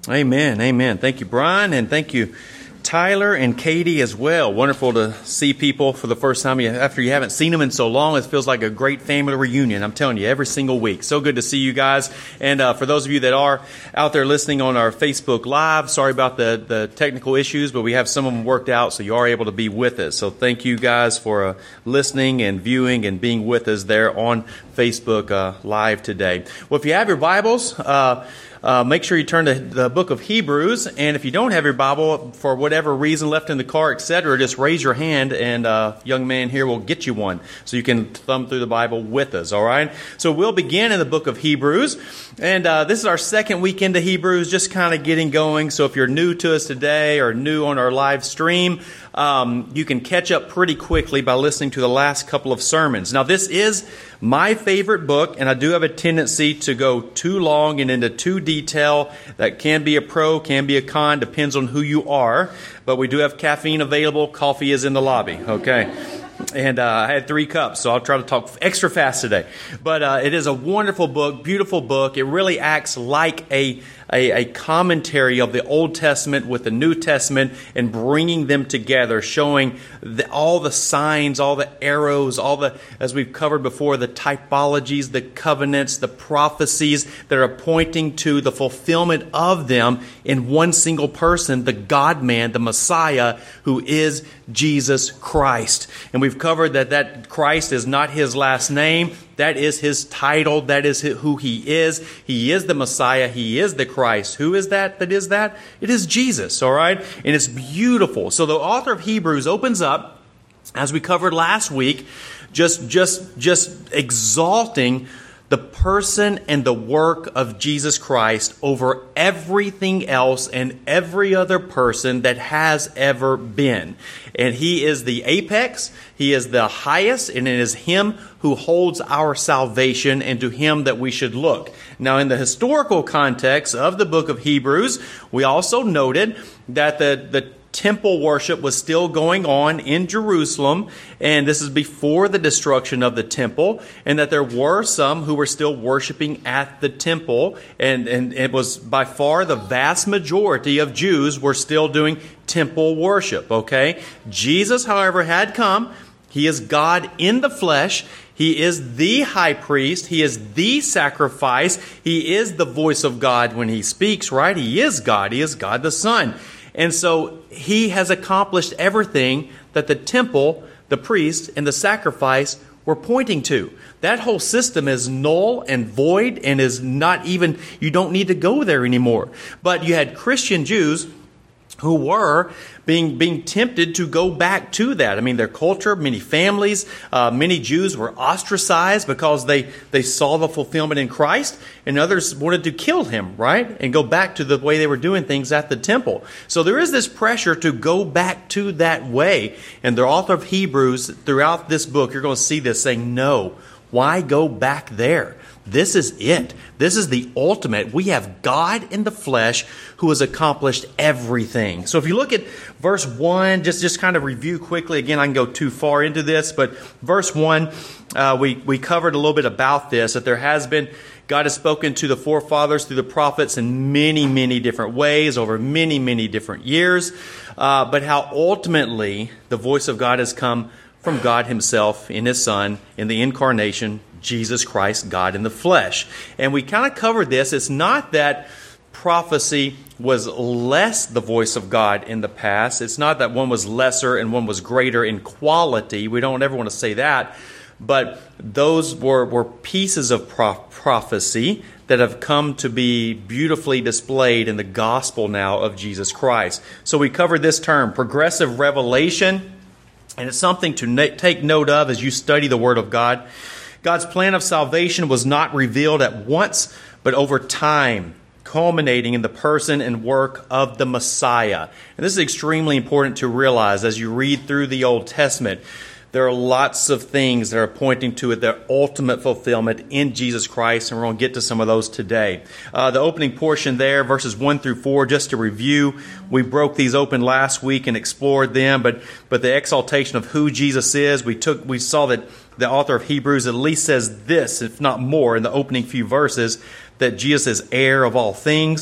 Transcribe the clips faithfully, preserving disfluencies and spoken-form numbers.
Amen. Amen. Thank you, Brian, and thank you, Tyler and Katie as well. Wonderful to see people for the first time after you haven't seen them in so long. It feels like a great family reunion. I'm telling you, every single week. So good to see you guys. And uh, for those of you that are out there listening on our Facebook Live, sorry about the, the technical issues, but we have some of them worked out, so you are able to be with us. So thank you guys for uh, listening and viewing and being with us there on Facebook uh, Live today. Well, if you have your Bibles, uh, Uh, make sure you turn to the book of Hebrews, and if you don't have your Bible for whatever reason, left in the car, et cetera, just raise your hand, and a uh, young man here will get you one so you can thumb through the Bible with us, all right? So we'll begin in the book of Hebrews, and uh, this is our second week into Hebrews, just kind of getting going. So if you're new to us today or new on our live stream, um, you can catch up pretty quickly by listening to the last couple of sermons. Now, this is my favorite book, and I do have a tendency to go too long and into too detail. That can be a pro, can be a con, depends on who you are. But we do have caffeine available. Coffee is in the lobby, okay? And uh, I had three cups, so I'll try to talk extra fast today. But uh, it is a wonderful book, beautiful book. It really acts like a, a, a commentary of the Old Testament with the New Testament and bringing them together, showing the, all the signs, all the arrows, all the, as we've covered before, the typologies, the covenants, the prophecies that are pointing to the fulfillment of them in one single person, the God-man, the Messiah, who is Jesus Christ. And we've covered that that Christ is not his last name. That is his title. That is who he is. He is the Messiah. He is the Christ. Who is that that is that? It is Jesus, all right? And it's beautiful. So the author of Hebrews opens up, as we covered last week, just, just, just exalting the person and the work of Jesus Christ over everything else and every other person that has ever been. And he is the apex, he is the highest, and it is him who holds our salvation, and to him that we should look. Now, in the historical context of the book of Hebrews, we also noted that the, the temple worship was still going on in Jerusalem, and this is before the destruction of the temple, and that there were some who were still worshiping at the temple, and, and it was by far the vast majority of Jews were still doing temple worship, okay? Jesus, however, had come. He is God in the flesh. He is the high priest. He is the sacrifice. He is the voice of God when he speaks, right? He is God. He is God the Son. And so he has accomplished everything that the temple, the priest, and the sacrifice were pointing to. That whole system is null and void and is not even, you don't need to go there anymore. But you had Christian Jews who were being being tempted to go back to that. I mean, their culture, many families, uh, many Jews were ostracized because they, they saw the fulfillment in Christ, and others wanted to kill him, right? And go back to the way they were doing things at the temple. So there is this pressure to go back to that way. And the author of Hebrews, throughout this book, you're going to see this saying, no, why go back there? This is it. This is the ultimate. We have God in the flesh who has accomplished everything. So if you look at verse one, just, just kind of review quickly. Again, I can go too far into this, but verse one, uh, we, we covered a little bit about this, that there has been, God has spoken to the forefathers through the prophets in many, many different ways over many, many different years, uh, but how ultimately the voice of God has come from God himself in his Son in the incarnation, Jesus Christ, God in the flesh. And we kind of covered this. It's not that prophecy was less the voice of God in the past. It's not that one was lesser and one was greater in quality. We don't ever want to say that. But those were, were pieces of pro- prophecy that have come to be beautifully displayed in the gospel now of Jesus Christ. So we covered this term, progressive revelation. And it's something to na- take note of as you study the Word of God. God's plan of salvation was not revealed at once, but over time, culminating in the person and work of the Messiah. And this is extremely important to realize as you read through the Old Testament. There are lots of things that are pointing to their ultimate fulfillment in Jesus Christ, and we're going to get to some of those today. Uh, the opening portion there, verses one through four, just to review, we broke these open last week and explored them, but but the exaltation of who Jesus is, we took we saw that the author of Hebrews at least says this, if not more, in the opening few verses, that Jesus is heir of all things.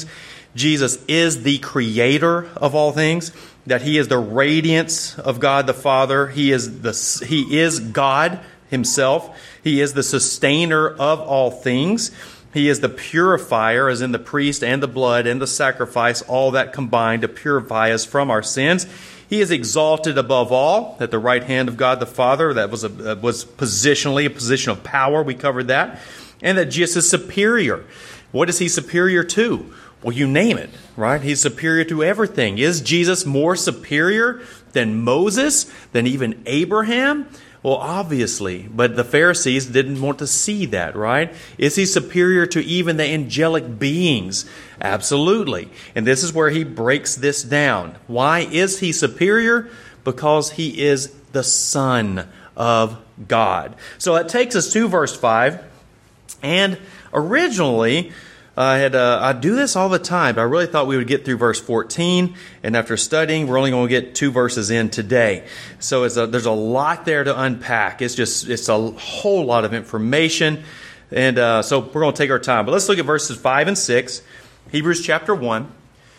Jesus is the creator of all things, that he is the radiance of God the Father. He is the he is God himself. He is the sustainer of all things. He is the purifier, as in the priest and the blood and the sacrifice, all that combined to purify us from our sins. He is exalted above all at the right hand of God the Father. That was a, was positionally a position of power. We covered that. And that Jesus is superior. What is he superior to? Well, you name it, right? He's superior to everything. Is Jesus more superior than Moses, than even Abraham? Well, obviously, but the Pharisees didn't want to see that, right? Is he superior to even the angelic beings? Absolutely. And this is where he breaks this down. Why is he superior? Because he is the Son of God. So that takes us to verse five. And originally, I had uh, I do this all the time, but I really thought we would get through verse fourteen. And after studying, we're only going to get two verses in today. So it's a, there's a lot there to unpack. It's just it's a whole lot of information, and uh, so we're going to take our time. But let's look at verses five and six. Hebrews chapter one.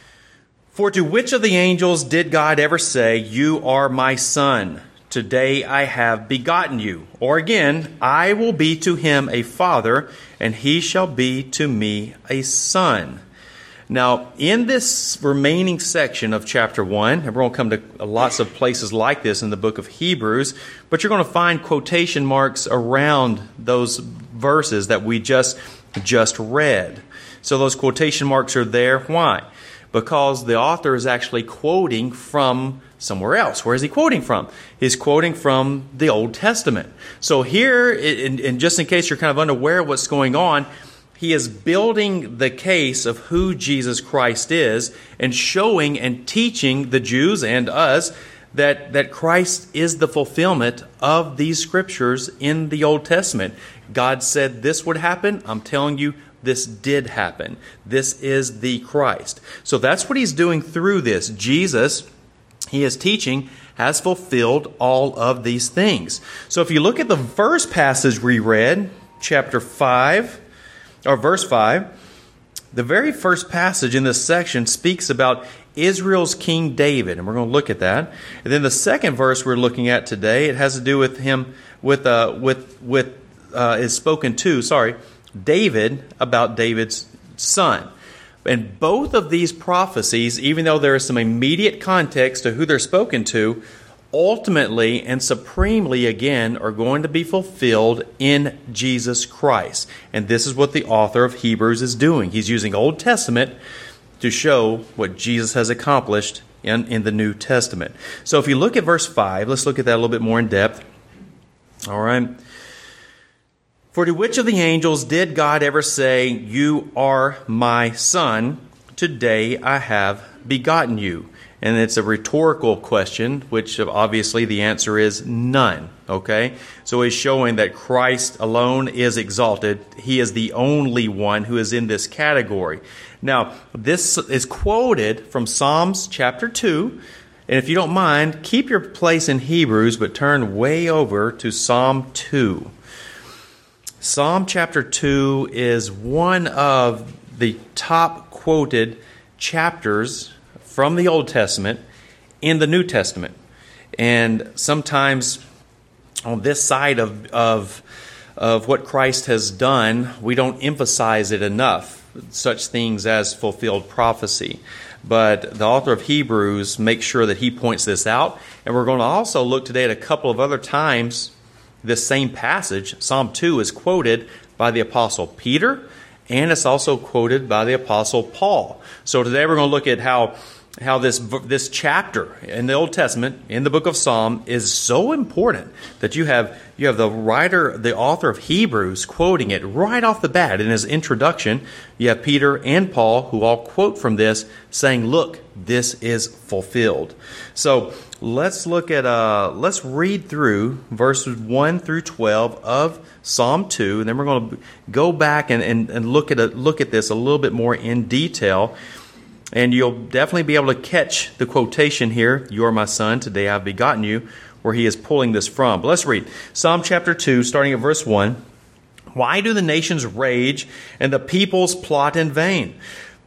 For to which of the angels did God ever say, "You are my son"? Today I have begotten you. Or again, I will be to him a father, and he shall be to me a son. Now, in this remaining section of chapter one, and we're going to come to lots of places like this in the book of Hebrews, but you're going to find quotation marks around those verses that we just, just read. So those quotation marks are there. Why? Because the author is actually quoting from somewhere else. Where is he quoting from? He's quoting from the Old Testament. So here, and just in case you're kind of unaware of what's going on, he is building the case of who Jesus Christ is and showing and teaching the Jews and us that, that Christ is the fulfillment of these scriptures in the Old Testament. God said this would happen. I'm telling you, this did happen. This is the Christ. So that's what he's doing through this. Jesus, he is teaching, has fulfilled all of these things. So if you look at the first passage we read, chapter five, or verse five, the very first passage in this section speaks about Israel's King David, and we're going to look at that. And then the second verse we're looking at today, it has to do with him, with uh, with with uh, is spoken to, sorry, David, about David's son. And both of these prophecies, even though there is some immediate context to who they're spoken to, ultimately and supremely again are going to be fulfilled in Jesus Christ. And this is what the author of Hebrews is doing. He's using Old Testament to show what Jesus has accomplished in, in the New Testament. So if you look at verse five, let's look at that a little bit more in depth. All right. For to which of the angels did God ever say, "You are my son, today I have begotten you"? And it's a rhetorical question, which obviously the answer is none. Okay? So he's showing that Christ alone is exalted. He is the only one who is in this category. Now, this is quoted from Psalms chapter two. And if you don't mind, keep your place in Hebrews, but turn way over to Psalm two. Psalm chapter two is one of the top quoted chapters from the Old Testament in the New Testament. And sometimes on this side of, of, of what Christ has done, we don't emphasize it enough, such things as fulfilled prophecy. But the author of Hebrews makes sure that he points this out. And we're going to also look today at a couple of other times this same passage, Psalm two, is quoted by the Apostle Peter, and it's also quoted by the Apostle Paul. So today we're going to look at how how this this chapter in the Old Testament, in the book of Psalm, is so important that you have you have the writer, the author of Hebrews, quoting it right off the bat in his introduction. You have Peter and Paul, who all quote from this, saying, "Look, this is fulfilled." So let's look at uh, let's read through verses one through twelve of Psalm two, and then we're going to go back and, and, and look at a, look at this a little bit more in detail. And you'll definitely be able to catch the quotation here, "You are my son, today I've begotten you," where he is pulling this from. But let's read Psalm chapter two, starting at verse one. "Why do the nations rage and the peoples plot in vain?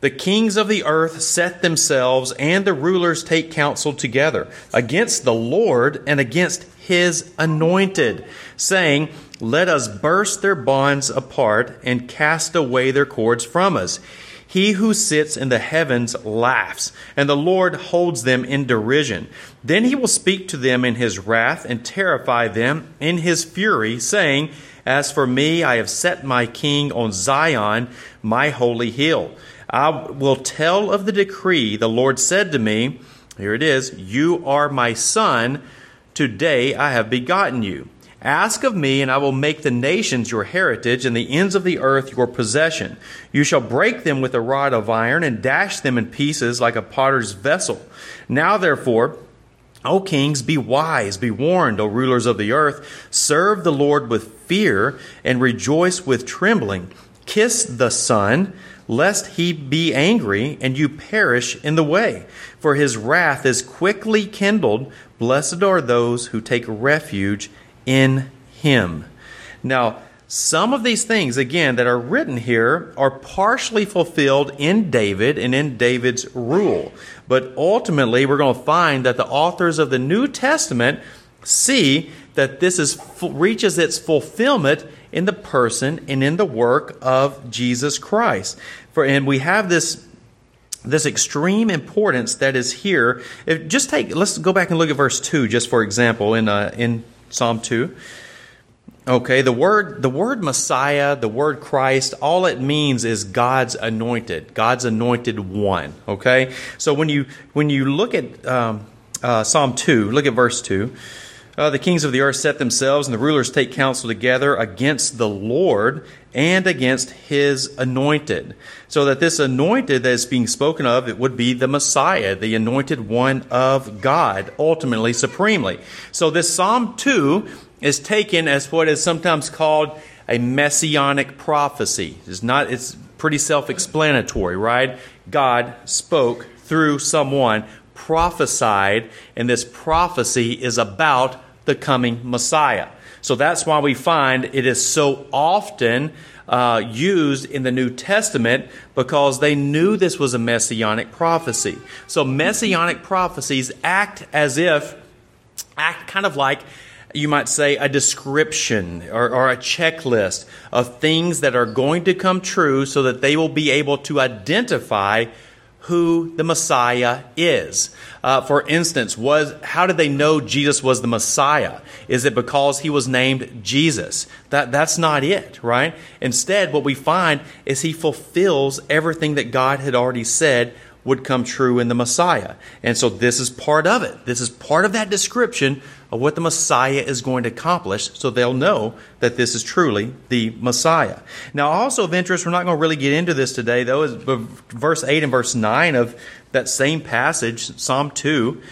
The kings of the earth set themselves, and the rulers take counsel together against the Lord and against his anointed, saying, let us burst their bonds apart and cast away their cords from us. He who sits in the heavens laughs, and the Lord holds them in derision. Then he will speak to them in his wrath and terrify them in his fury, saying, as for me, I have set my king on Zion, my holy hill. I will tell of the decree. The Lord said to me, here it is, you are my son. Today I have begotten you. Ask of me, and I will make the nations your heritage, and the ends of the earth your possession. You shall break them with a rod of iron, and dash them in pieces like a potter's vessel. Now therefore, O kings, be wise, be warned, O rulers of the earth. Serve the Lord with fear, and rejoice with trembling. Kiss the Son, lest he be angry, and you perish in the way. For his wrath is quickly kindled. Blessed are those who take refuge in him. Now, some of these things, again, that are written here are partially fulfilled in David and in David's rule. But ultimately, we're going to find that the authors of the New Testament see that this is reaches its fulfillment in the person and in the work of Jesus Christ. For and we have this this extreme importance that is here. If, just take let's go back and look at verse two, just for example, in uh, in Psalm two. Okay, the word the word Messiah, the word Christ, all it means is God's anointed, God's anointed one. Okay, so when you when you look at um, uh, Psalm two, look at verse two. Uh, the kings of the earth set themselves, and the rulers take counsel together against the Lord and against his anointed. So that this anointed that is being spoken of, it would be the Messiah, the anointed one of God, ultimately, supremely. So this Psalm two is taken as what is sometimes called a messianic prophecy. It's not, it's pretty self-explanatory, right? God spoke through someone, prophesied, and this prophecy is about the coming Messiah. So that's why we find it is so often uh, used in the New Testament, because they knew this was a messianic prophecy. So messianic prophecies act as if, act kind of like, you might say, a description or, or a checklist of things that are going to come true so that they will be able to identify who the Messiah is. Uh, for instance, was how did they know Jesus was the Messiah? Is it because he was named Jesus? That that's not it, right? Instead, what we find is he fulfills everything that God had already said would come true in the Messiah. And so this is part of it. This is part of that description of what the Messiah is going to accomplish, so they'll know that this is truly the Messiah. Now, also of interest, we're not going to really get into this today, though, is verse eight and verse nine of that same passage, Psalm two.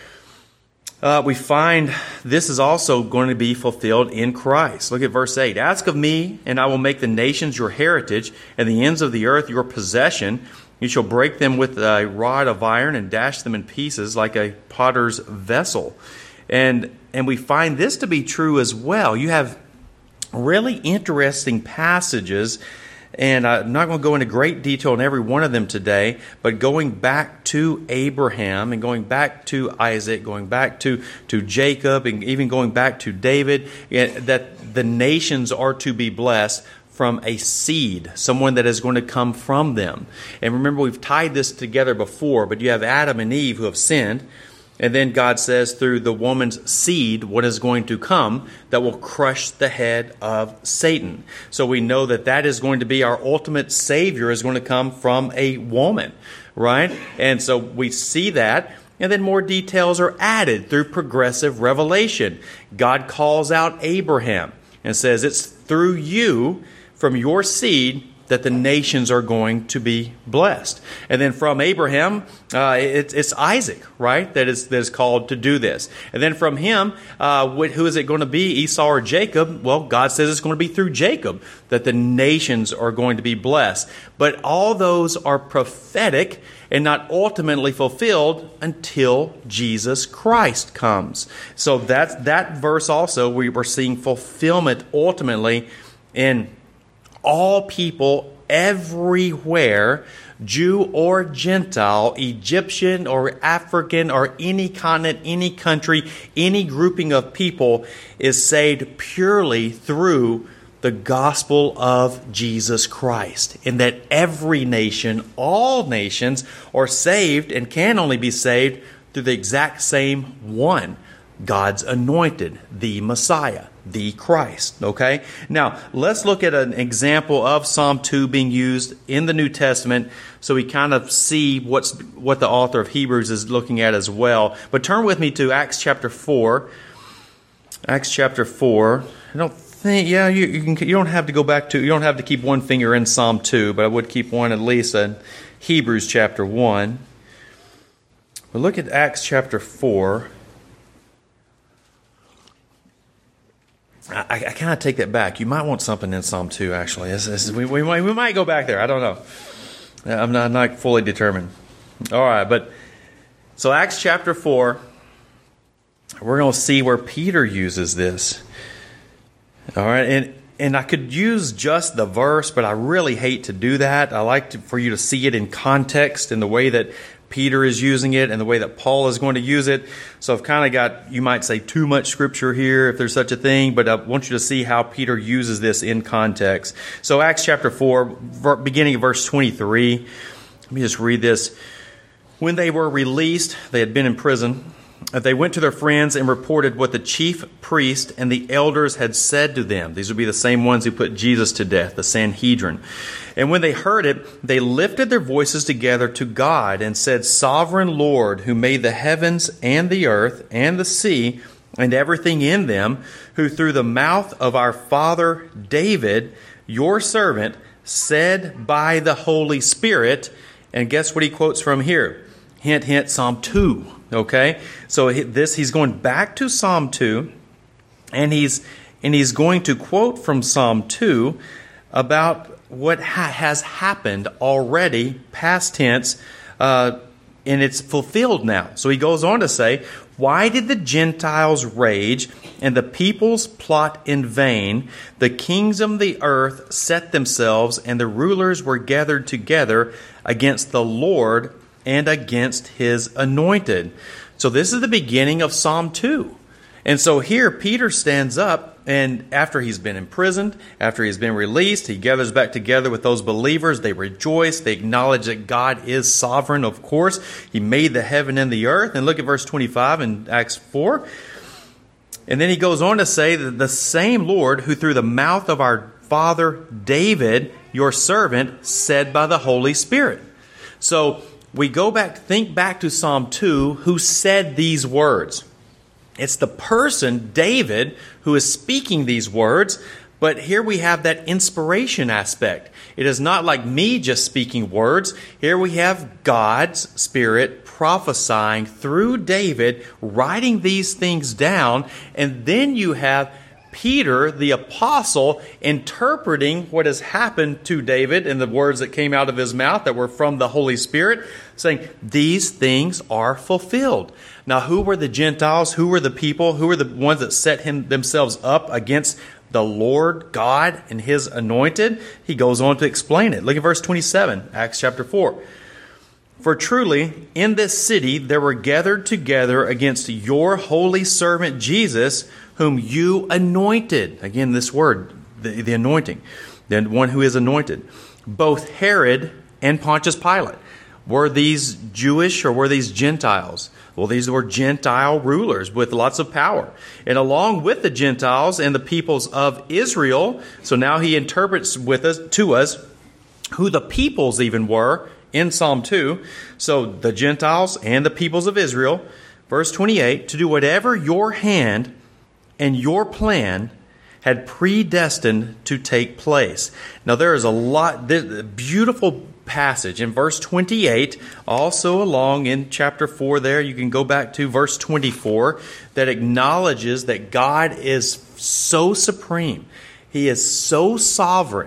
Uh, we find this is also going to be fulfilled in Christ. Look at verse eight. Ask of me, and I will make the nations your heritage, and the ends of the earth your possession. You shall break them with a rod of iron and dash them in pieces like a potter's vessel. And and we find this to be true as well. You have really interesting passages, and I'm not going to go into great detail on every one of them today, but going back to Abraham and going back to Isaac, going back to, to Jacob, and even going back to David, that the nations are to be blessed from a seed, someone that is going to come from them. And remember, we've tied this together before, but you have Adam and Eve who have sinned, and then God says through the woman's seed what is going to come that will crush the head of Satan. So we know that that is going to be our ultimate Savior, is going to come from a woman, right? And so we see that. And then more details are added through progressive revelation. God calls out Abraham and says, it's through you, from your seed, that the nations are going to be blessed. And then from Abraham, uh, it, it's Isaac, right, that is, that is called to do this. And then from him, uh, who is it going to be, Esau or Jacob? Well, God says it's going to be through Jacob that the nations are going to be blessed. But all those are prophetic and not ultimately fulfilled until Jesus Christ comes. So that's that verse also, we were seeing fulfillment ultimately in all people everywhere Jew or Gentile, Egyptian or African or any continent, any country, any grouping of people is saved purely through the gospel of Jesus Christ. And that every nation, all nations, are saved and can only be saved through the exact same one, God's anointed, the Messiah, the Christ. Okay? Now, let's look at an example of Psalm two being used in the New Testament so we kind of see what's what the author of Hebrews is looking at as well. But turn with me to Acts chapter four. Acts chapter four. I don't think, yeah, you, you, can, you don't have to go back to, you don't have to keep one finger in Psalm two, but I would keep one at least in Hebrews chapter one. But look at Acts chapter four. I, I kind of take that back. You might want something in Psalm two, actually. It's, it's, we, we, we might go back there. I don't know. I'm not, I'm not fully determined. All right, but so Acts chapter four, we're going to see where Peter uses this. All right, and, and I could use just the verse, but I really hate to do that. I like to, for you to see it in context in the way that Peter is using it and the way that Paul is going to use it. So I've kind of got, you might say, too much scripture here, if there's such a thing, but I want you to see how Peter uses this in context. So Acts chapter four, beginning of verse twenty-three. Let me just read this. When they were released, they had been in prison. They went to their friends and reported what the chief priest and the elders had said to them. These would be the same ones who put Jesus to death, the Sanhedrin. And when they heard it, they lifted their voices together to God and said, Sovereign Lord, who made the heavens and the earth and the sea and everything in them, who through the mouth of our father David, your servant, said by the Holy Spirit, and guess what he quotes from here? Hint, hint, Psalm two. Okay, so this he's going back to Psalm two, and he's and he's going to quote from Psalm two about what ha- has happened already, past tense, uh, and it's fulfilled now. So he goes on to say, "Why did the Gentiles rage and the peoples plot in vain? The kings of the earth set themselves, and the rulers were gathered together against the Lord and against his anointed." So this is the beginning of Psalm two. And so here Peter stands up, and after he's been imprisoned, after he's been released, he gathers back together with those believers. They rejoice. They acknowledge that God is sovereign, of course. He made the heaven and the earth. And look at verse twenty-five in Acts four. And then he goes on to say that the same Lord who through the mouth of our father David, your servant, said by the Holy Spirit. So we go back, think back to Psalm two, who said these words. It's the person, David, who is speaking these words, but here we have that inspiration aspect. It is not like me just speaking words. Here we have God's Spirit prophesying through David, writing these things down, and then you have Peter, the apostle, interpreting what has happened to David in the words that came out of his mouth that were from the Holy Spirit, saying these things are fulfilled. Now, who were the Gentiles? Who were the people? Who were the ones that set him themselves up against the Lord God and his anointed? He goes on to explain it. Look at verse twenty-seven, Acts chapter four. For truly, in this city there were gathered together against your holy servant Jesus, whom you anointed. Again, this word, the, the anointing, the one who is anointed. Both Herod and Pontius Pilate. Were these Jewish or were these Gentiles? Well, these were Gentile rulers with lots of power. And along with the Gentiles and the peoples of Israel, so now he interprets with us to us who the peoples even were in Psalm two. So the Gentiles and the peoples of Israel. Verse twenty-eight, to do whatever your hand and your plan had predestined to take place. Now there is a lot, this beautiful passage in verse twenty-eight, also along in chapter four there, you can go back to verse twenty-four, that acknowledges that God is so supreme. He is so sovereign.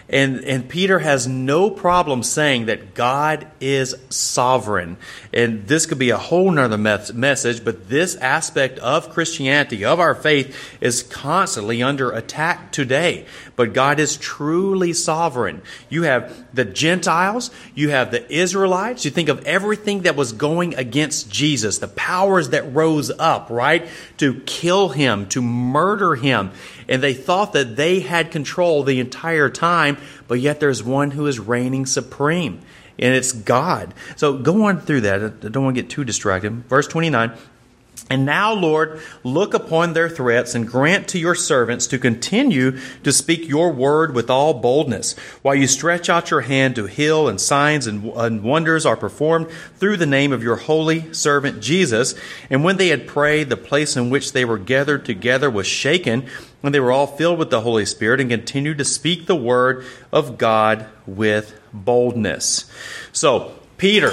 And, and Peter has no problem saying that God is sovereign. And this could be a whole nother mes- message, but this aspect of Christianity, of our faith, is constantly under attack today. But God is truly sovereign. You have the Gentiles, you have the Israelites. You think of everything that was going against Jesus, the powers that rose up, right, to kill him, to murder him. And they thought that they had control the entire time, but yet there's one who is reigning supreme, and it's God. So go on through that. I don't want to get too distracted. Verse twenty-nine. And now, Lord, look upon their threats and grant to your servants to continue to speak your word with all boldness, while you stretch out your hand to heal, and signs and wonders are performed through the name of your holy servant Jesus. And when they had prayed, the place in which they were gathered together was shaken, and they were all filled with the Holy Spirit and continued to speak the word of God with boldness. So, Peter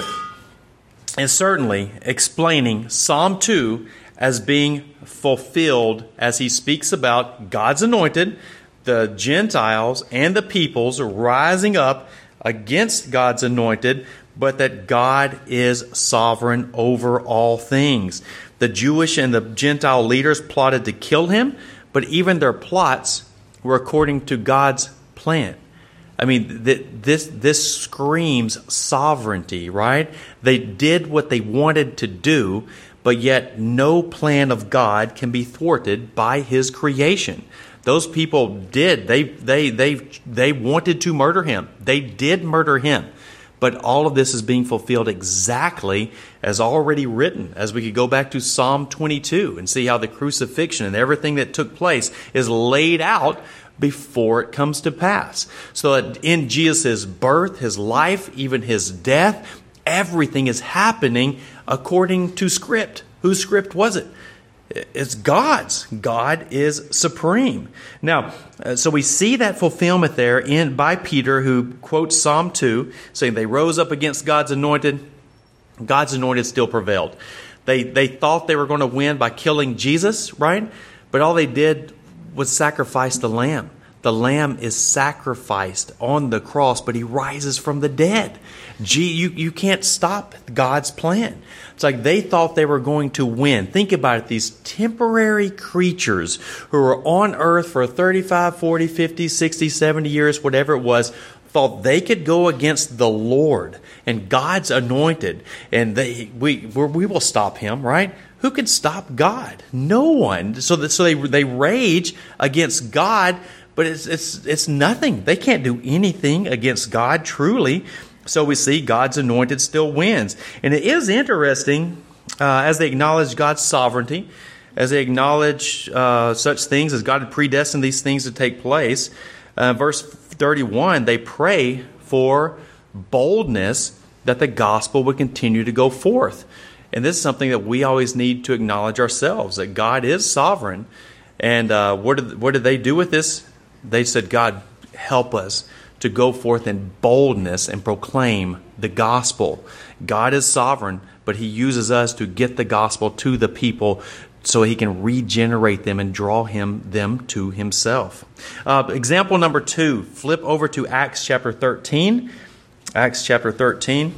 is certainly explaining Psalm two as being fulfilled as he speaks about God's anointed, the Gentiles and the peoples rising up against God's anointed, but that God is sovereign over all things. The Jewish and the Gentile leaders plotted to kill him, but even their plots were according to God's plan. I mean, th- this this screams sovereignty, right? They did what they wanted to do, but yet no plan of God can be thwarted by his creation. Those people did. They they they they wanted to murder him. They did murder him. But all of this is being fulfilled exactly as already written. As we could go back to Psalm twenty-two and see how the crucifixion and everything that took place is laid out before it comes to pass. So that in Jesus' birth, his life, even his death, everything is happening according to script. Whose script was it? It's God's. God is supreme. Now, uh, so we see that fulfillment there in by Peter, who quotes Psalm two, saying they rose up against God's anointed. God's anointed still prevailed. They they thought they were going to win by killing Jesus, right? But all they did was sacrifice the lamb. The lamb is sacrificed on the cross, but he rises from the dead. Gee, you, you can't stop God's plan. It's like they thought they were going to win. Think about it. These temporary creatures who were on earth for thirty-five, forty, fifty, sixty, seventy years, whatever it was, thought they could go against the Lord and God's anointed, and they we we will stop him, right? Who could stop God? No one. So that, so they they rage against God, but it's it's it's nothing. They can't do anything against God truly. So we see God's anointed still wins. And it is interesting uh, as they acknowledge God's sovereignty, as they acknowledge uh, such things as God had predestined these things to take place. Uh, verse thirty-one, they pray for boldness that the gospel would continue to go forth. And this is something that we always need to acknowledge ourselves, that God is sovereign. And uh, what did, what did they do with this? They said, God, help us to go forth in boldness and proclaim the gospel. God is sovereign, but he uses us to get the gospel to the people so he can regenerate them and draw him them to himself. Uh, example number two, flip over to Acts chapter thirteen. Acts chapter thirteen.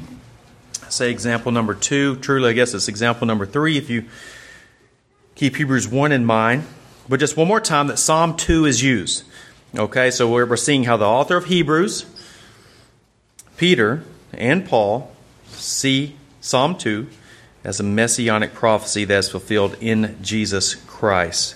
Say example number two. Truly, I guess it's example number three if you keep Hebrews one in mind. But just one more time that Psalm two is used. Okay, so we're seeing how the author of Hebrews, Peter and Paul, see Psalm two as a messianic prophecy that is fulfilled in Jesus Christ.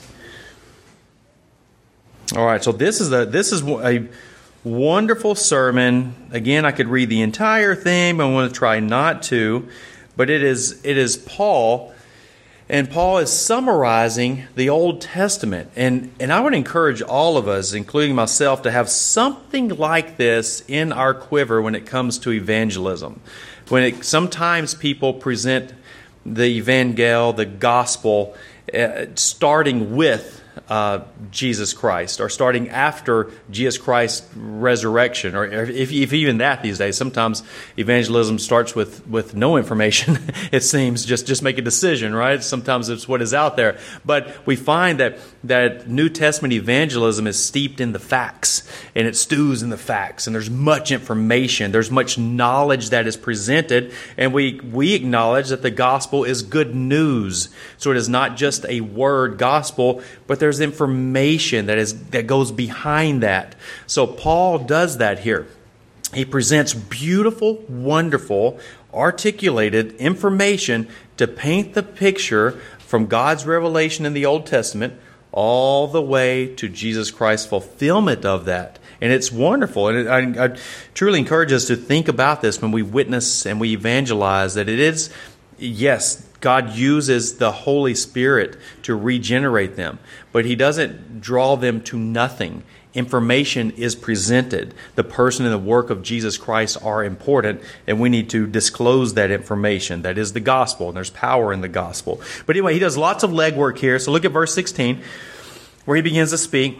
All right, so this is a this is a wonderful sermon. Again, I could read the entire thing, but I want to try not to. But it is it is Paul, and Paul is summarizing the Old Testament. And, and I would encourage all of us, including myself, to have something like this in our quiver when it comes to evangelism. When it, sometimes people present the evangel, the gospel, uh, starting with uh, Jesus Christ, or starting after Jesus Christ's resurrection, or if, if even that these days. Sometimes evangelism starts with, with no information, it seems, just, just make a decision, right? Sometimes it's what is out there. But we find that, that New Testament evangelism is steeped in the facts, and it stews in the facts, and there's much information, there's much knowledge that is presented, and we, we acknowledge that the gospel is good news. So it is not just a word gospel, but there's information that is that goes behind that. So Paul does that here. He presents beautiful, wonderful, articulated information to paint the picture from God's revelation in the Old Testament all the way to Jesus Christ's fulfillment of that. And it's wonderful. And I, I truly encourage us to think about this when we witness and we evangelize, that it is, yes, God uses the Holy Spirit to regenerate them, but He doesn't draw them to nothing. Information is presented. The person and the work of Jesus Christ are important, and we need to disclose that information. That is the gospel, and there's power in the gospel. But anyway, he does lots of legwork here. So look at verse sixteen, where he begins to speak.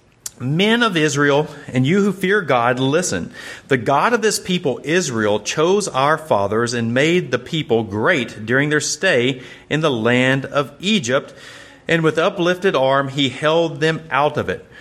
Men of Israel, and you who fear God, listen. The God of this people, Israel, chose our fathers and made the people great during their stay in the land of Egypt. And with uplifted arm, He held them out of it.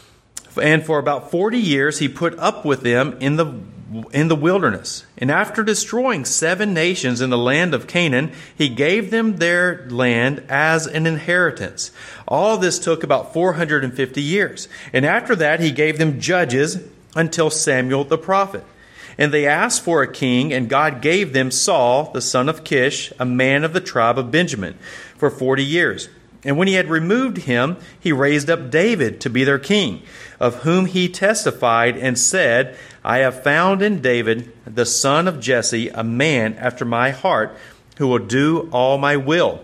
And for about forty years, He put up with them in the in the wilderness. And after destroying seven nations in the land of Canaan, He gave them their land as an inheritance. All this took about four hundred fifty years. And after that, He gave them judges until Samuel the prophet. And they asked for a king, and God gave them Saul, the son of Kish, a man of the tribe of Benjamin, for forty years. And when He had removed him, He raised up David to be their king, of whom He testified and said, I have found in David, the son of Jesse, a man after my heart, who will do all my will.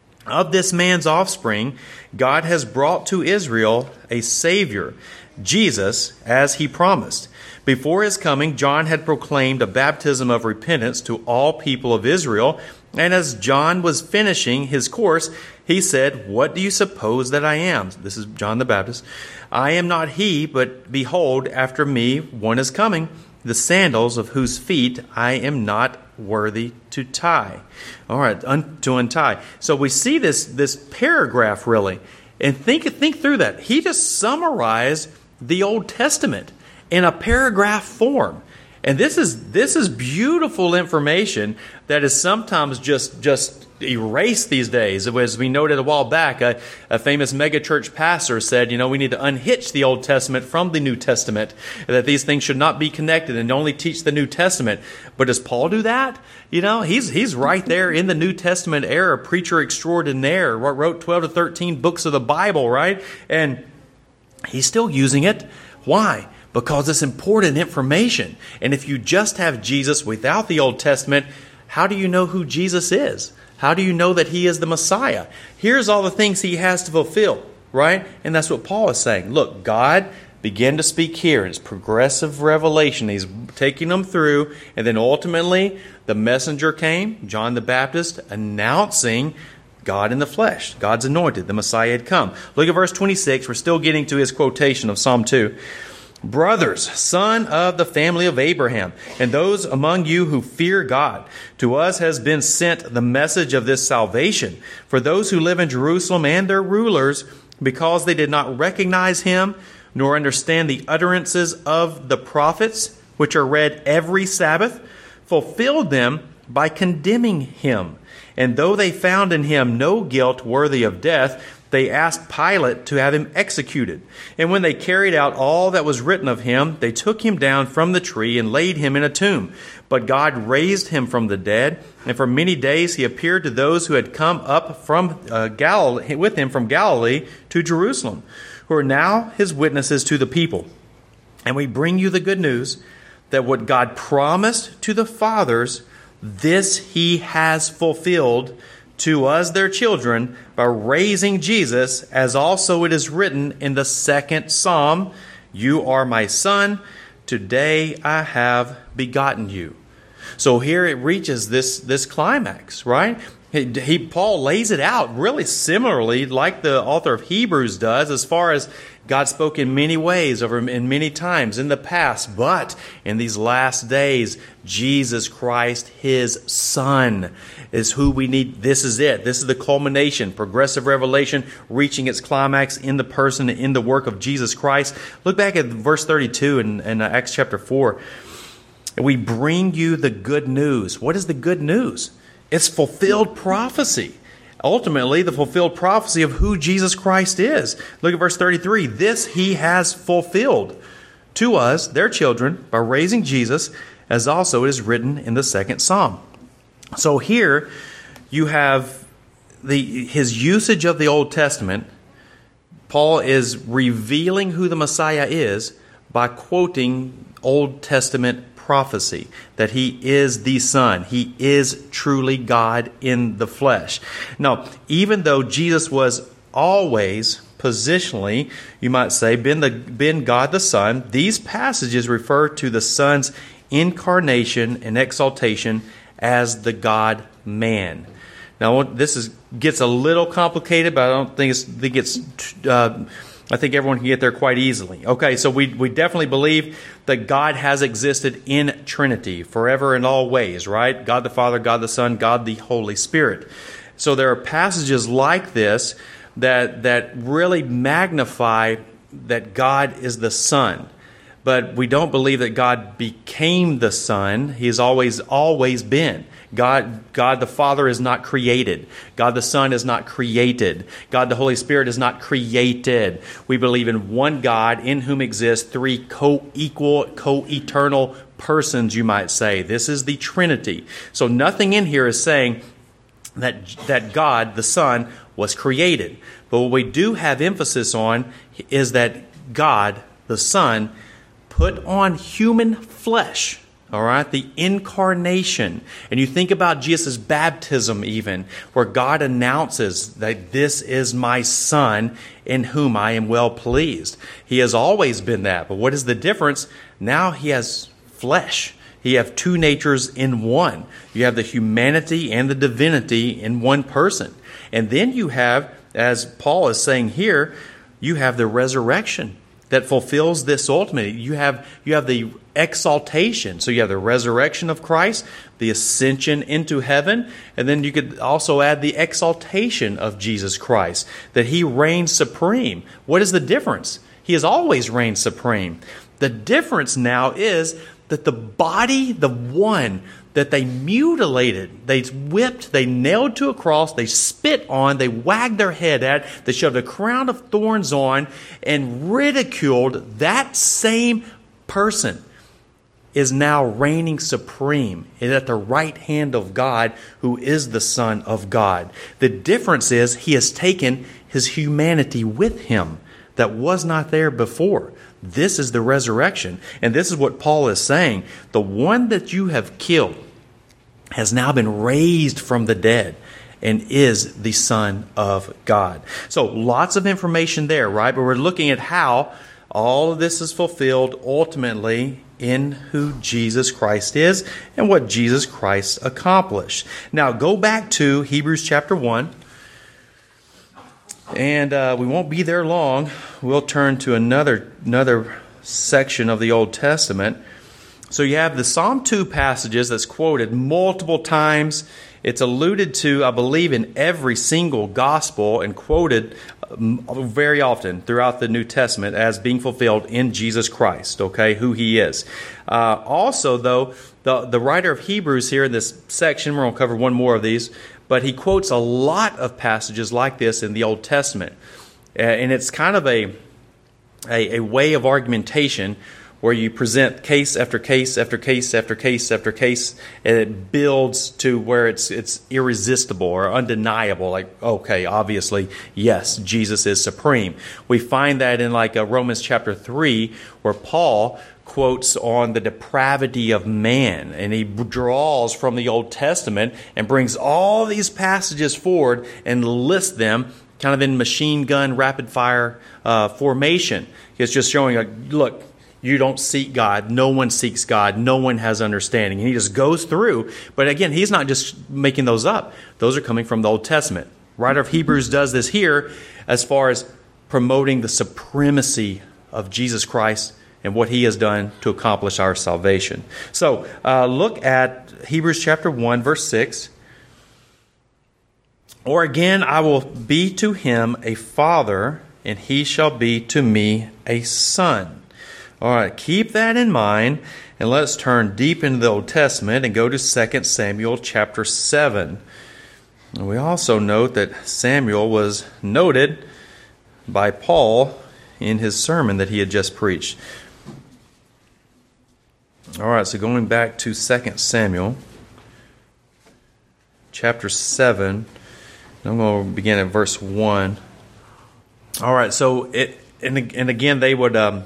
Of this man's offspring, God has brought to Israel a Savior, Jesus, as He promised. Before His coming, John had proclaimed a baptism of repentance to all people of Israel. And as John was finishing his course, he said, What do you suppose that I am? This is John the Baptist. I am not he, but behold, after me one is coming, the sandals of whose feet I am not worthy to tie. All right, un- to untie. So we see this, this paragraph really, and think, think through that. He just summarized the Old Testament in a paragraph form. And this is this is beautiful information that is sometimes just just erased these days. As we noted a while back, a, a famous megachurch pastor said, you know, we need to unhitch the Old Testament from the New Testament, that these things should not be connected and only teach the New Testament. But does Paul do that? You know, he's he's right there in the New Testament era, preacher extraordinaire, wrote twelve to thirteen books of the Bible, right? And he's still using it. Why? Because it's important information. And if you just have Jesus without the Old Testament, how do you know who Jesus is? How do you know that He is the Messiah? Here's all the things He has to fulfill, right? And that's what Paul is saying. Look, God began to speak here. It's progressive revelation. He's taking them through. And then ultimately, the messenger came, John the Baptist, announcing God in the flesh. God's anointed. The Messiah had come. Look at verse twenty-six. We're still getting to his quotation of Psalm two. Brothers, son of the family of Abraham, and those among you who fear God, to us has been sent the message of this salvation for those who live in Jerusalem and their rulers, because they did not recognize Him, nor understand the utterances of the prophets, which are read every Sabbath, fulfilled them by condemning Him. And though they found in Him no guilt worthy of death, they asked Pilate to have Him executed. And when they carried out all that was written of Him, they took Him down from the tree and laid Him in a tomb. But God raised Him from the dead, and for many days He appeared to those who had come up from uh, Galilee, with Him from Galilee to Jerusalem, who are now His witnesses to the people. And we bring you the good news that what God promised to the fathers, this He has fulfilled to us, their children, by raising Jesus, as also it is written in the second Psalm, You are my son, today I have begotten you. So here it reaches this, this climax, right? He, he Paul lays it out really similarly like the author of Hebrews does, as far as God spoke in many ways over in many times in the past, but in these last days, Jesus Christ, His Son, is who we need. This is it. This is the culmination, progressive revelation, reaching its climax in the person, in the work of Jesus Christ. Look back at verse thirty-two in, in Acts chapter four. We bring you the good news. What is the good news? It's fulfilled prophecy. Ultimately, the fulfilled prophecy of who Jesus Christ is. Look at verse thirty-three. This He has fulfilled to us, their children, by raising Jesus, as also it is written in the second Psalm. So here you have the his usage of the Old Testament. Paul is revealing who the Messiah is by quoting Old Testament prophecy, that He is the Son. He is truly God in the flesh. Now, even though Jesus was always positionally, you might say, been the been God the Son, these passages refer to the Son's incarnation and exaltation as the God-man. Now, this is gets a little complicated, but I don't think it's think it's uh, I think everyone can get there quite easily. Okay, so we, we definitely believe that God has existed in Trinity forever in all ways, right? God the Father, God the Son, God the Holy Spirit. So there are passages like this that that really magnify that God is the Son. But we don't believe that God became the Son. He has always, always been. God, God the Father is not created. God the Son is not created. God the Holy Spirit is not created. We believe in one God in whom exist three co-equal, co-eternal persons, you might say. This is the Trinity. So nothing in here is saying that, that God the Son was created. But what we do have emphasis on is that God the Son put on human flesh. All right, the incarnation. And you think about Jesus' baptism even, where God announces that this is my Son in whom I am well pleased. He has always been that. But what is the difference? Now He has flesh. He has two natures in one. You have the humanity and the divinity in one person. And then you have, as Paul is saying here, you have the resurrection that fulfills this ultimately. You have you have the exaltation. So you have the resurrection of Christ, the ascension into heaven, and then you could also add the exaltation of Jesus Christ, that He reigns supreme. What is the difference? He has always reigned supreme. The difference now is that the body, the one that they mutilated, they whipped, they nailed to a cross, they spit on, they wagged their head at, they shoved a crown of thorns on, and ridiculed, that same person is now reigning supreme and at the right hand of God, who is the Son of God. The difference is He has taken His humanity with Him that was not there before. This is the resurrection. And this is what Paul is saying. The one that you have killed has now been raised from the dead and is the Son of God. So lots of information there, right? But we're looking at how all of this is fulfilled ultimately in who Jesus Christ is and what Jesus Christ accomplished. Now go back to Hebrews chapter one. And uh, we won't be there long. We'll turn to another another section of the Old Testament. So you have the Psalm two passages that's quoted multiple times. It's alluded to, I believe, in every single gospel and quoted very often throughout the New Testament as being fulfilled in Jesus Christ, okay, who He is. Uh, also, though, the, the writer of Hebrews here in this section, we're going to cover one more of these, but he quotes a lot of passages like this in the Old Testament. Uh, and it's kind of a, a, a way of argumentation where you present case after case after case after case after case, and it builds to where it's it's irresistible or undeniable. Like, okay, obviously, yes, Jesus is supreme. We find that in like a Romans chapter three, where Paul quotes on the depravity of man, and he draws from the Old Testament and brings all these passages forward and lists them kind of in machine gun rapid fire uh, formation. It's just showing, like, look, you don't seek God. No one seeks God. No one has understanding. And he just goes through. But again, he's not just making those up. Those are coming from the Old Testament. Writer of Hebrews does this here as far as promoting the supremacy of Jesus Christ and what he has done to accomplish our salvation. So uh, look at Hebrews chapter one, verse six. Or again, I will be to him a father, and he shall be to me a son. All right, keep that in mind, and let's turn deep into the Old Testament and go to Second Samuel chapter seven. And we also note that Samuel was noted by Paul in his sermon that he had just preached. All right, so going back to Second Samuel chapter seven, I'm going to begin at verse one. All right, so it and and again they would um,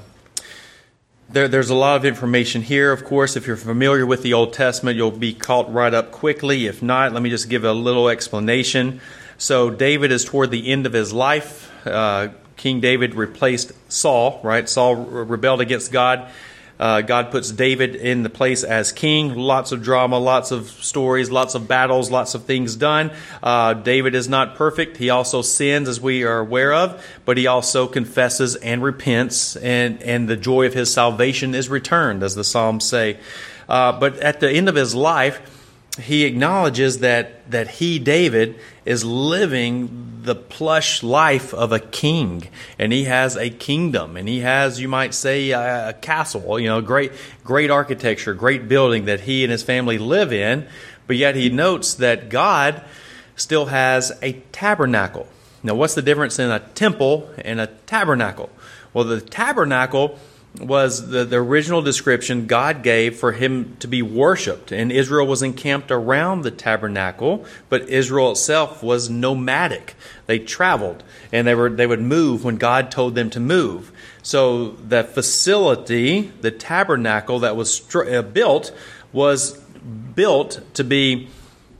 there there's a lot of information here. Of course, if you're familiar with the Old Testament, you'll be caught right up quickly. If not, let me just give a little explanation. So David is toward the end of his life. Uh, King David replaced Saul, right? Saul rebelled against God. Uh, God puts David in the place as king. Lots of drama, lots of stories, lots of battles, lots of things done. Uh, David is not perfect. He also sins, as we are aware of, but he also confesses and repents, and, and the joy of his salvation is returned, as the Psalms say. Uh, but at the end of his life, he acknowledges that, that he, David, is living the plush life of a king, and he has a kingdom, and he has, you might say, a, a castle, you know, great, great architecture, great building that he and his family live in, but yet he notes that God still has a tabernacle. Now, what's the difference in a temple and a tabernacle? Well, the tabernacle was the, the original description God gave for him to be worshipped. And Israel was encamped around the tabernacle, but Israel itself was nomadic. They traveled, and they were they would move when God told them to move. So the facility, the tabernacle that was str- uh, built, was built to be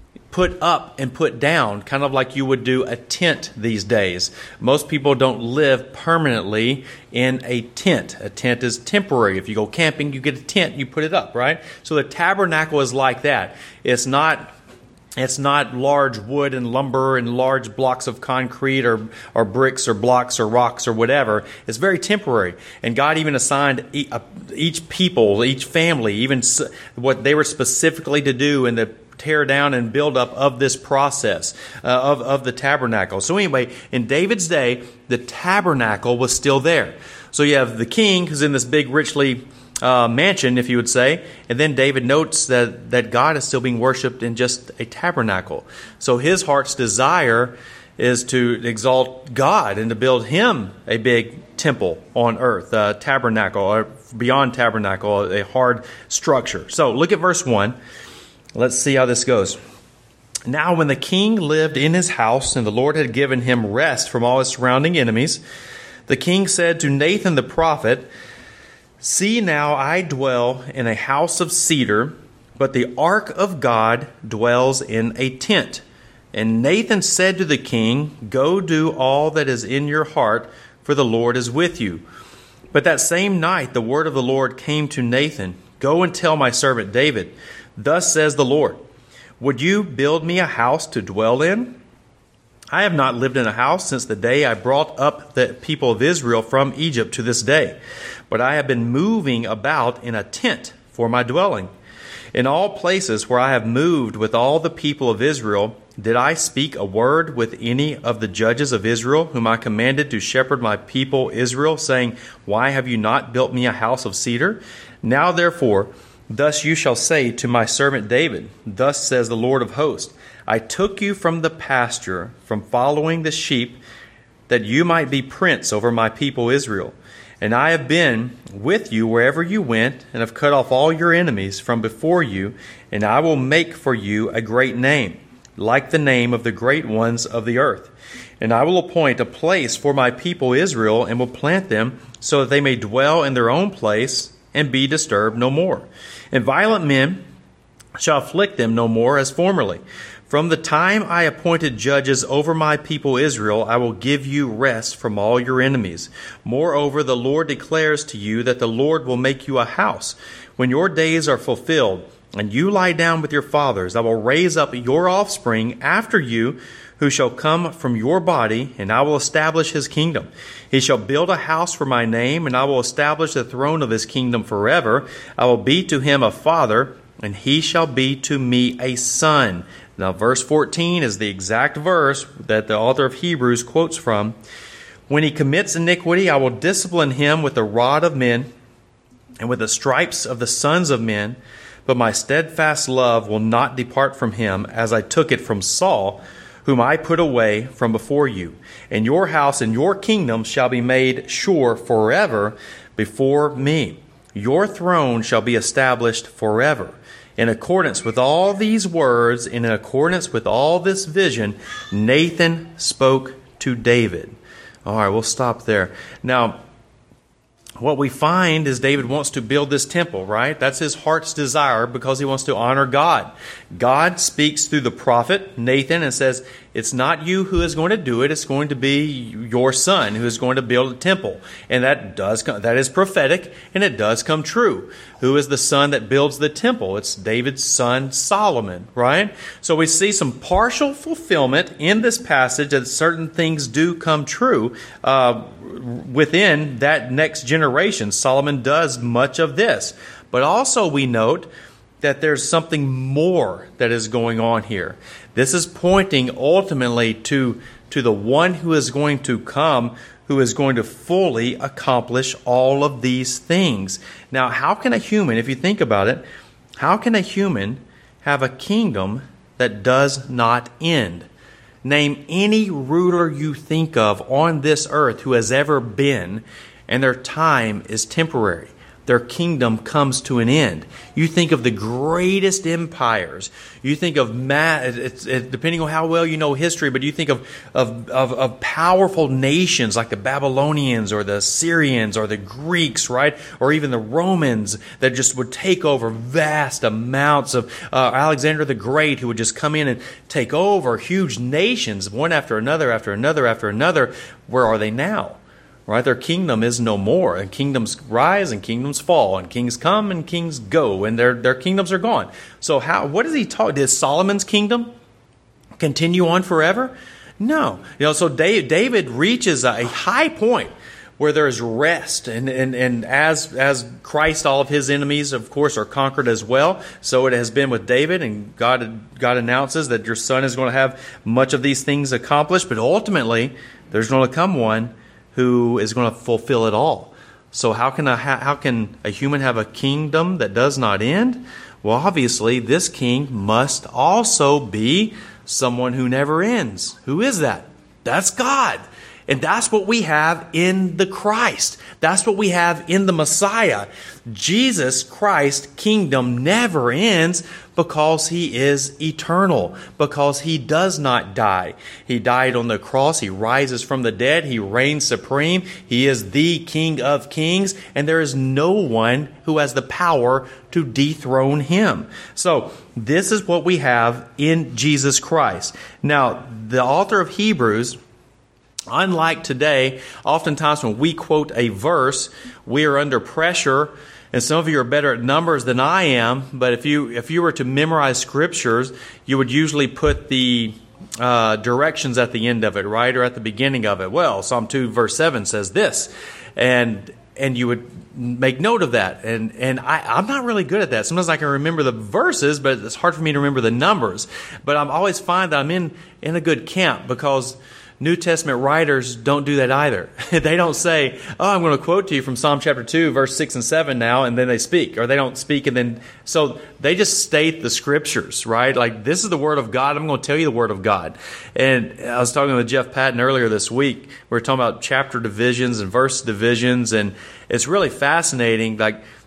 put up and put down, kind of like you would do a tent these days. Most people don't live permanently in a tent. A tent is temporary. If you go camping, you get a tent, you put it up, right? So the tabernacle is like that. It's not it's not large wood and lumber and large blocks of concrete or, or bricks or blocks or rocks or whatever. It's very temporary. And God even assigned each people, each family, even what they were specifically to do in the tear down and build up of this process uh, of, of the tabernacle. So anyway, in David's day, the tabernacle was still there. So you have the king who's in this big, richly uh, mansion, if you would say, and then David notes that, that God is still being worshipped in just a tabernacle. So his heart's desire is to exalt God and to build him a big temple on earth, a tabernacle, or beyond tabernacle, a hard structure. So look at verse one. Let's see how this goes. Now when the king lived in his house, and the Lord had given him rest from all his surrounding enemies, the king said to Nathan the prophet, "See now, I dwell in a house of cedar, but the ark of God dwells in a tent." And Nathan said to the king, "Go do all that is in your heart, for the Lord is with you." But that same night the word of the Lord came to Nathan, "Go and tell my servant David, thus says the Lord, would you build me a house to dwell in? I have not lived in a house since the day I brought up the people of Israel from Egypt to this day, but I have been moving about in a tent for my dwelling. In all places where I have moved with all the people of Israel, did I speak a word with any of the judges of Israel, whom I commanded to shepherd my people Israel, saying, why have you not built me a house of cedar? Now therefore, thus you shall say to my servant David, thus says the Lord of hosts, I took you from the pasture, from following the sheep, that you might be prince over my people Israel. And I have been with you wherever you went, and have cut off all your enemies from before you, and I will make for you a great name, like the name of the great ones of the earth. And I will appoint a place for my people Israel, and will plant them, so that they may dwell in their own place, and be disturbed no more. And violent men shall afflict them no more as formerly. From the time I appointed judges over my people Israel, I will give you rest from all your enemies. Moreover, the Lord declares to you that the Lord will make you a house. When your days are fulfilled, and you lie down with your fathers, I will raise up your offspring after you, who shall come from your body, and I will establish his kingdom. He shall build a house for my name, and I will establish the throne of his kingdom forever. I will be to him a father, and he shall be to me a son. Now, verse fourteen is the exact verse that the author of Hebrews quotes from. When he commits iniquity, I will discipline him with the rod of men and with the stripes of the sons of men. But my steadfast love will not depart from him, as I took it from Saul, whom I put away from before you. And your house and your kingdom shall be made sure forever before me. Your throne shall be established forever. In accordance with all these words, and in accordance with all this vision, Nathan spoke to David. All right, we'll stop there. Now, what we find is David wants to build this temple, right? That's his heart's desire because he wants to honor God. God speaks through the prophet Nathan and says, it's not you who is going to do it. It's going to be your son who is going to build a temple. And that does that is prophetic, and it does come true. Who is the son that builds the temple? It's David's son Solomon, right? So we see some partial fulfillment in this passage that certain things do come true uh, within that next generation. Solomon does much of this. But also we note that there's something more that is going on here. This is pointing ultimately to, to the one who is going to come, who is going to fully accomplish all of these things. Now, how can a human, if you think about it, how can a human have a kingdom that does not end? Name any ruler you think of on this earth who has ever been, and their time is temporary. Their kingdom comes to an end. You think of the greatest empires. You think of, ma- it's, it, depending on how well you know history, but you think of, of, of, of powerful nations like the Babylonians or the Syrians or the Greeks, right? Or even the Romans that just would take over vast amounts of uh, Alexander the Great, who would just come in and take over huge nations, one after another, after another, after another. Where are they now? Right, their kingdom is no more, and kingdoms rise and kingdoms fall, and kings come and kings go, and their their kingdoms are gone. So how? What does he talk? Does Solomon's kingdom continue on forever? No. You know, so David reaches a high point where there is rest, and and and as as Christ, all of his enemies, of course, are conquered as well. So it has been with David, and God God announces that your son is going to have much of these things accomplished, but ultimately there's going to come one who is going to fulfill it all. So how can a how can a human have a kingdom that does not end? Well, obviously, this king must also be someone who never ends. Who is that? That's God. And that's what we have in the Christ. That's what we have in the Messiah. Jesus Christ's kingdom never ends because he is eternal, because he does not die. He died on the cross. He rises from the dead. He reigns supreme. He is the King of kings, and there is no one who has the power to dethrone him. So this is what we have in Jesus Christ. Now, the author of Hebrews, unlike today, oftentimes when we quote a verse, we are under pressure, and some of you are better at numbers than I am, but if you if you were to memorize scriptures, you would usually put the uh, directions at the end of it, right, or at the beginning of it. Well, Psalm two verse seven says this, and and you would make note of that. And and I, I'm not really good at that. Sometimes I can remember the verses, but it's hard for me to remember the numbers. But I'm always find that I'm in, in a good camp, because New Testament writers don't do that either. They don't say, oh, I'm going to quote to you from Psalm chapter two, verse six and seven now, and then they speak. Or they don't speak and then... So they just state the scriptures, right? Like, this is the Word of God. I'm going to tell you the Word of God. And I was talking with Jeff Patton earlier this week. We were talking about chapter divisions and verse divisions, and it's really fascinating. Like,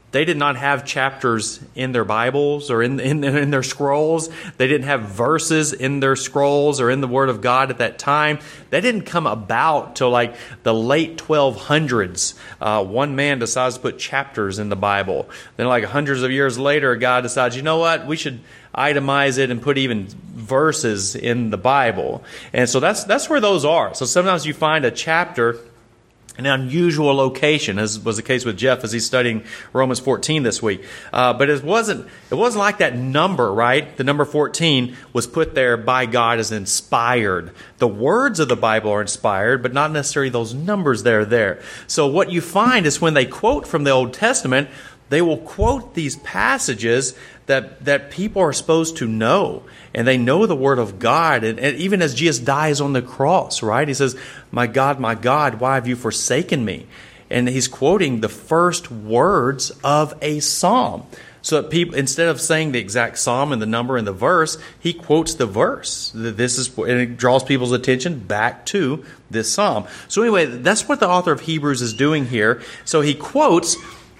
They did not have chapters in their Bibles or in, in, in their scrolls. They didn't have verses in their scrolls or in the Word of God at that time. They didn't come about till like the late twelve hundreds. Uh, one man decides to put chapters in the Bible. Then like hundreds of years later, God decides, you know what, we should itemize it and put even verses in the Bible. And so that's that's where those are. So sometimes you find a chapter an unusual location, as was the case with Jeff as he's studying Romans fourteen this week. Uh, but it wasn't it wasn't like that number, right? The number fourteen was put there by God as inspired. The words of the Bible are inspired, but not necessarily those numbers that are there. So what you find is when they quote from the Old Testament, they will quote these passages that, that people are supposed to know. And they know the Word of God. And, and even as Jesus dies on the cross, right? He says, my God, my God, why have you forsaken me? And he's quoting the first words of a psalm. So that people, instead of saying the exact psalm and the number and the verse, he quotes the verse. This is, and it draws people's attention back to this psalm. So anyway, that's what the author of Hebrews is doing here. So he quotes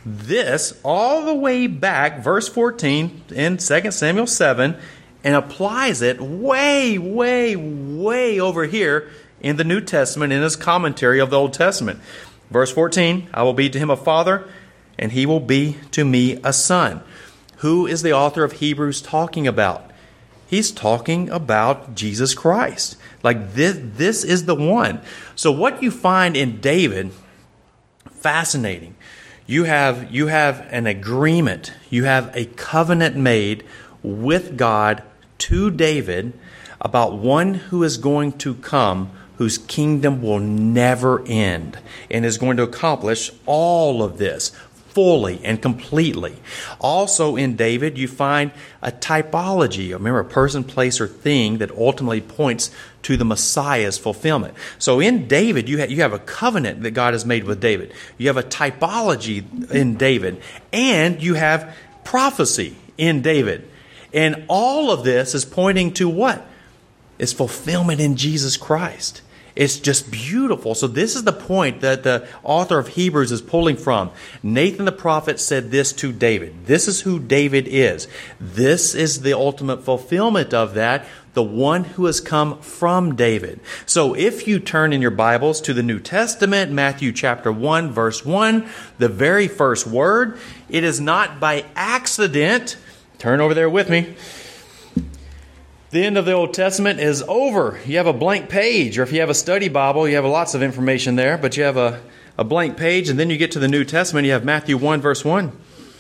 this all the way back, verse fourteen in Second Samuel seven, and applies it way, way, way over here in the New Testament in his commentary of the Old Testament. Verse fourteen, I will be to him a father, and he will be to me a son. Who is the author of Hebrews talking about? He's talking about Jesus Christ. Like this, this is the one. So what you find in David, fascinating. You have, you have an agreement. You have a covenant made with God to David about one who is going to come, whose kingdom will never end and is going to accomplish all of this fully and completely. Also in David, you find a typology. Remember, a person, place, or thing that ultimately points to the Messiah's fulfillment. So in David, you have, you have a covenant that God has made with David. You have a typology in David. And you have prophecy in David. And all of this is pointing to what? It's fulfillment in Jesus Christ. It's just beautiful. So this is the point that the author of Hebrews is pulling from. Nathan the prophet said this to David. This is who David is. This is the ultimate fulfillment of that, the one who has come from David. So if you turn in your Bibles to the New Testament, Matthew chapter one, verse one, the very first word, it is not by accident. Turn over there with me. The end of the Old Testament is over. You have a blank page, or if you have a study Bible, you have lots of information there, but you have a, a blank page, and then you get to the New Testament, you have Matthew one, verse one.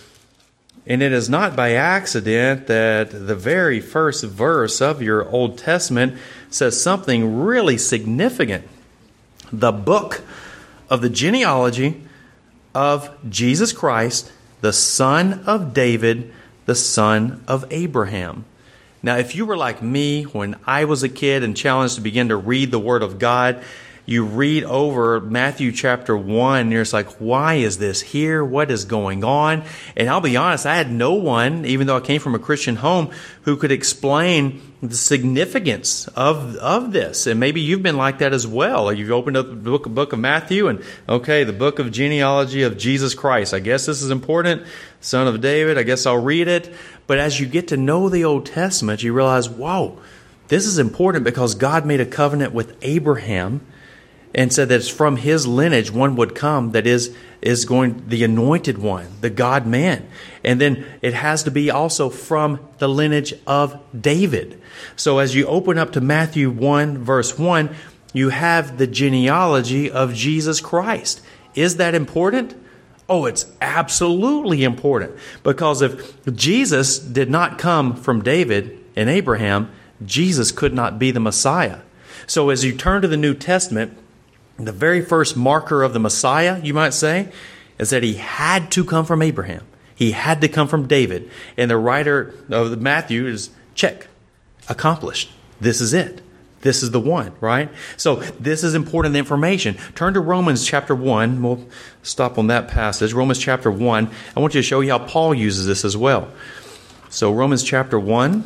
And it is not by accident that the very first verse of your Old Testament says something really significant. The book of the genealogy of Jesus Christ, the son of David, the son of Abraham. Now, if you were like me when I was a kid and challenged to begin to read the Word of God, you read over Matthew chapter one, and you're just like, why is this here? What is going on? And I'll be honest, I had no one, even though I came from a Christian home, who could explain the significance of of this. And maybe you've been like that as well. You've opened up the book, book of Matthew and, okay, the book of genealogy of Jesus Christ. I guess this is important. Son of David, I guess I'll read it. But as you get to know the Old Testament, you realize, whoa, this is important because God made a covenant with Abraham and said that it's from his lineage one would come that is is going the anointed one, the God-man. And then it has to be also from the lineage of David. So as you open up to Matthew one, verse one, you have the genealogy of Jesus Christ. Is that important? Oh, it's absolutely important. Because if Jesus did not come from David and Abraham, Jesus could not be the Messiah. So as you turn to the New Testament, the very first marker of the Messiah, you might say, is that he had to come from Abraham. He had to come from David. And the writer of Matthew is, check, accomplished. This is it. This is the one, right? So this is important information. Turn to Romans chapter one. We'll stop on that passage. Romans chapter one. I want you to show you how Paul uses this as well. So Romans chapter one,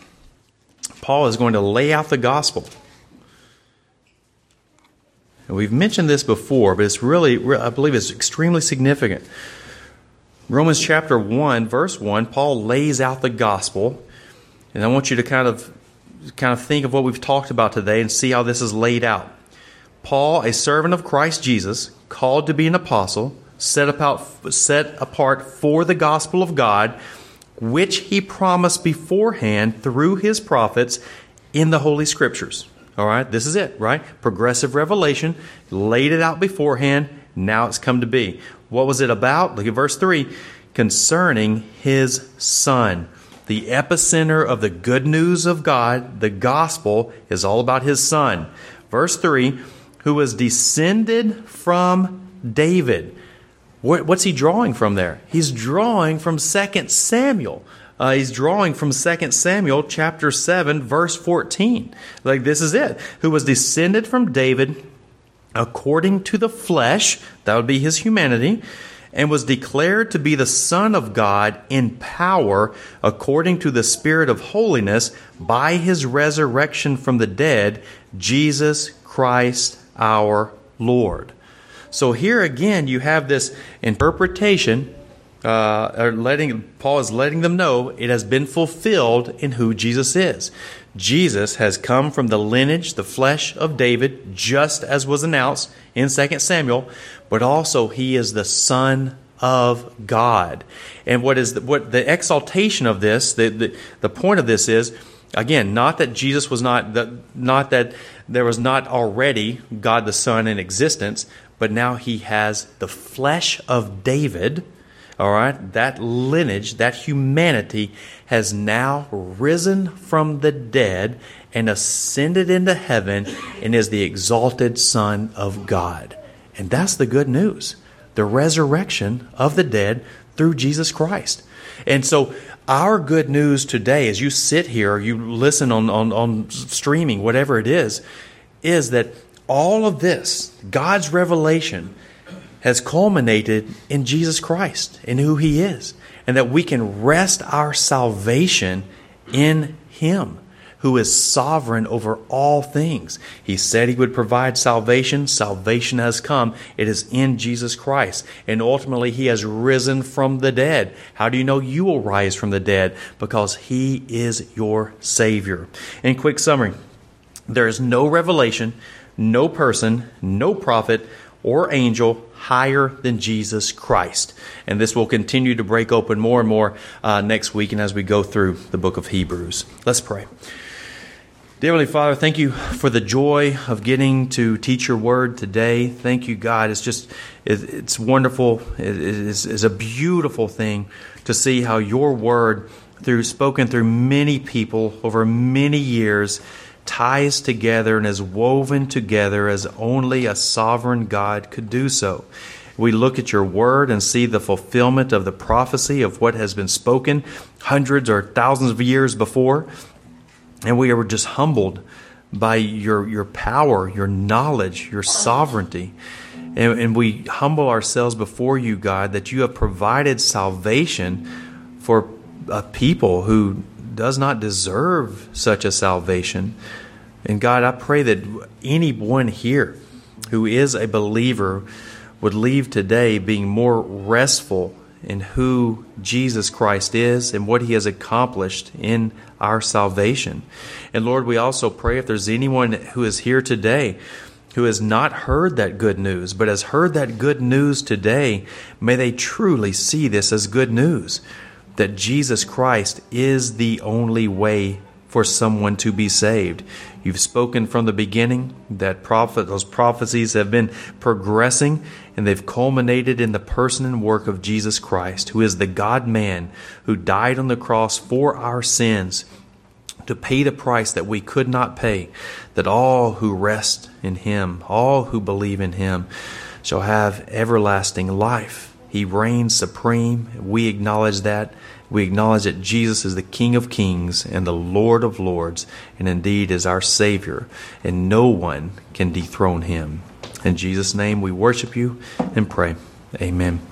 Paul is going to lay out the gospel. And we've mentioned this before, but it's really, I believe it's extremely significant. Romans chapter one, verse one, Paul lays out the gospel. And I want you to kind of kind of think of what we've talked about today and see how this is laid out. Paul, a servant of Christ Jesus, called to be an apostle, set apart, set apart for the gospel of God, which he promised beforehand through his prophets in the Holy Scriptures. All right, this is it, right? Progressive revelation, laid it out beforehand, now it's come to be. What was it about? Look at verse three. Concerning his Son. The epicenter of the good news of God, the gospel, is all about his Son. Verse three, who was descended from David. What's he drawing from there? He's drawing from Second Samuel. Uh, he's drawing from Second Samuel chapter seven, verse fourteen. Like, this is it. Who was descended from David according to the flesh, that would be his humanity, and was declared to be the Son of God in power according to the Spirit of holiness by his resurrection from the dead, Jesus Christ our Lord. So here again you have this interpretation, uh, or letting Paul is letting them know it has been fulfilled in who Jesus is. Jesus has come from the lineage, the flesh of David, just as was announced in Second Samuel, but also he is the Son of God. And what is the, what the exaltation of this, the, the, the point of this is, again, not that Jesus was not, the, not that there was not already God the Son in existence, but now he has the flesh of David. All right, that lineage, that humanity has now risen from the dead and ascended into heaven and is the exalted Son of God. And that's the good news, the resurrection of the dead through Jesus Christ. And so our good news today, as you sit here, or you listen on, on, on streaming, whatever it is, is that all of this, God's revelation, has culminated in Jesus Christ, in who he is, and that we can rest our salvation in him, who is sovereign over all things. He said he would provide salvation. Salvation has come. It is in Jesus Christ. And ultimately, he has risen from the dead. How do you know you will rise from the dead? Because he is your Savior. In quick summary, there is no revelation, no person, no prophet, or angel higher than Jesus Christ. And this will continue to break open more and more uh, next week and as we go through the book of Hebrews. Let's pray. Dear Heavenly Father, thank you for the joy of getting to teach your word today. Thank you, God. It's just, it's wonderful. It is it's a beautiful thing to see how your word, through spoken through many people over many years, ties together and is woven together as only a sovereign God could do so. We look at your word and see the fulfillment of the prophecy of what has been spoken hundreds or thousands of years before. And we are just humbled by your, your power, your knowledge, your sovereignty. And, and we humble ourselves before you, God, that you have provided salvation for a people who does not deserve such a salvation. And God, I pray that anyone here who is a believer would leave today being more restful in who Jesus Christ is and what he has accomplished in our salvation. And Lord, we also pray if there's anyone who is here today who has not heard that good news, but has heard that good news today, may they truly see this as good news, that Jesus Christ is the only way for someone to be saved. You've spoken from the beginning that prophet, those prophecies have been progressing, and they've culminated in the person and work of Jesus Christ, who is the God-man who died on the cross for our sins to pay the price that we could not pay, that all who rest in him, all who believe in him, shall have everlasting life. He reigns supreme. We acknowledge that. We acknowledge that Jesus is the King of kings and the Lord of lords, and indeed is our Savior, and no one can dethrone him. In Jesus' name we worship you and pray. Amen.